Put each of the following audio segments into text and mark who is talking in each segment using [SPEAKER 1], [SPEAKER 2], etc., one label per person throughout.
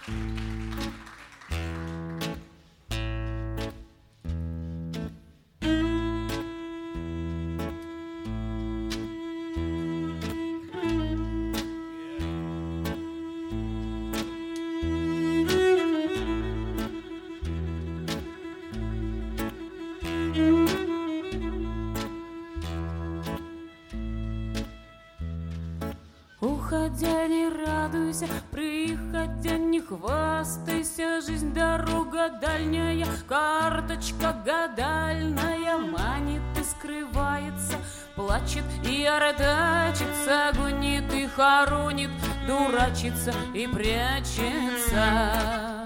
[SPEAKER 1] Уходя, не радуйся, приходя, не хвастайся. Жизнь дорога дальняя, карточка гадальная. Манит и скрывается, плачет и артачится, гонит и хоронит, дурачится и прячется.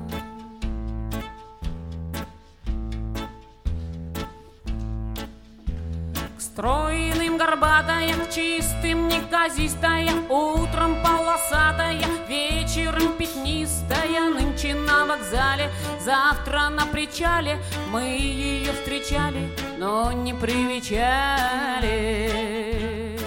[SPEAKER 1] Стройным горбатая, чистым неказистая, утром полосатая, вечером пятнистая. Нынче на вокзале, завтра на причале. Мы ее встречали, но не привечали.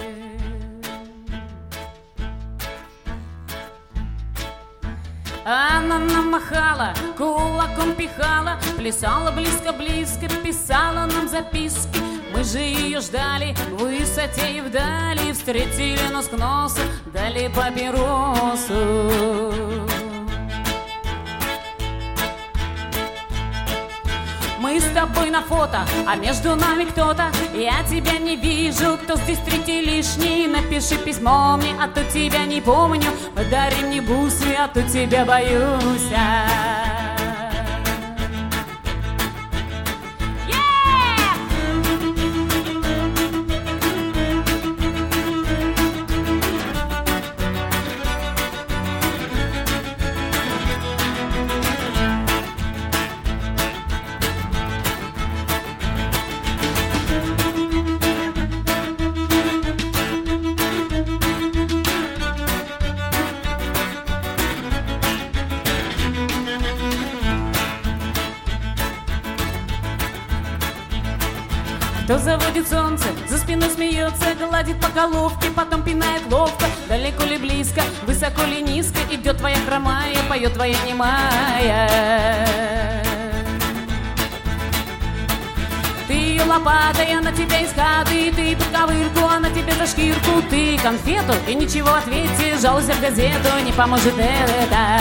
[SPEAKER 1] Она намахала, кулаком пихала, плясала близко-близко, писала нам записки. Мы же ее ждали в высоте и вдали, встретили нос к носу, дали папиросу. Мы с тобой на фото, а между нами кто-то. Я тебя не вижу, кто здесь третий лишний. Напиши письмо мне, а то тебя не помню. Подари мне бусы, а то тебя боюсь. Кто заводит солнце, за спиной смеется, гладит по головке, потом пинает ловко. Далеко ли близко, высоко ли низко, идет твоя хромая, поет твоя немая. Ты лопатой, она тебя из хаты, ты под ковырку, она тебе за шкирку. Ты конфету и ничего в ответе, жалуйся в газету, не поможет это.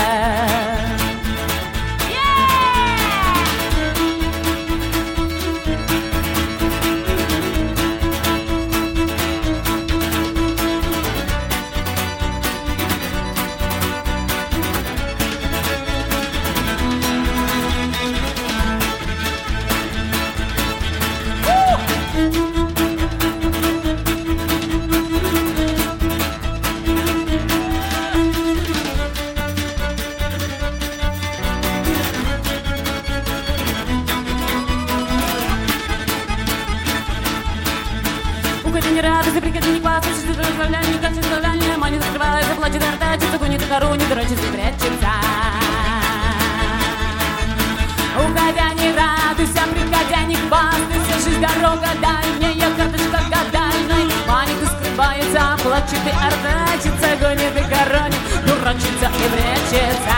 [SPEAKER 1] Не радуйся, приходи, не хвастайся, ты расправляй, не как составляние. Мани закрывается, плачет, артачится, гонит и хоронит, дрочится и прячется. Уходя, не радуйся, приходя, не хвастайся. Жизнь дорога дальняя, карточка гадальная. Манит и скрывается, плачет и артачится, гонит и хоронит, дурачится и прячется.